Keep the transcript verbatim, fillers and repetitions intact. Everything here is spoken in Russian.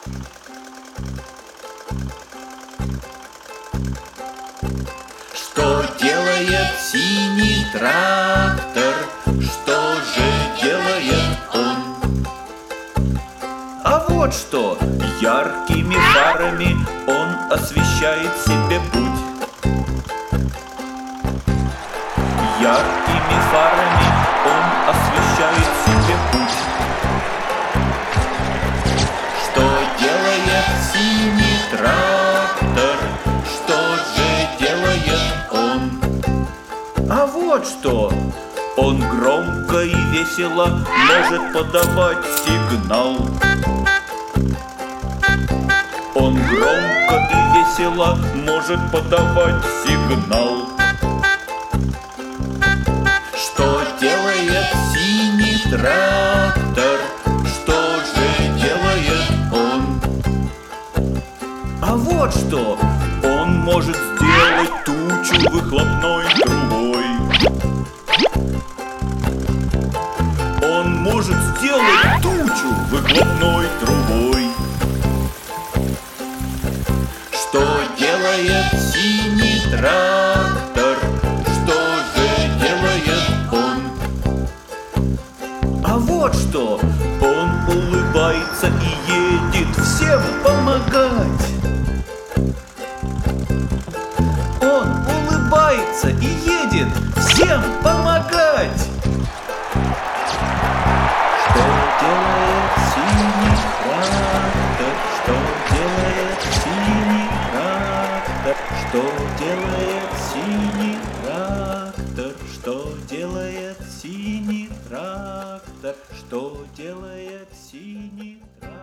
Что делает синий трактор? Что же делает он? А вот что! Яркими фарами он освещает себе путь. Яркими фарами он освещает себе путь. Что делает синий трактор? Что же делает он? А вот что! Он громко и весело может подавать сигнал. Он громко и весело может подавать сигнал. Что делает синий трактор? Что же делает он? А вот что! Он может сделать тучу выхлопной трубой. Он может сделать тучу выхлопной трубой. Что делает синий трактор? Что же делает он? А вот что! Он улыбается и едет всем помогать. Он улыбается и едет всем помогать. Что делает синий трактор? Что делает синий трактор? Что делает синий трактор? Что делает синий трактор? Что делает синий трактор?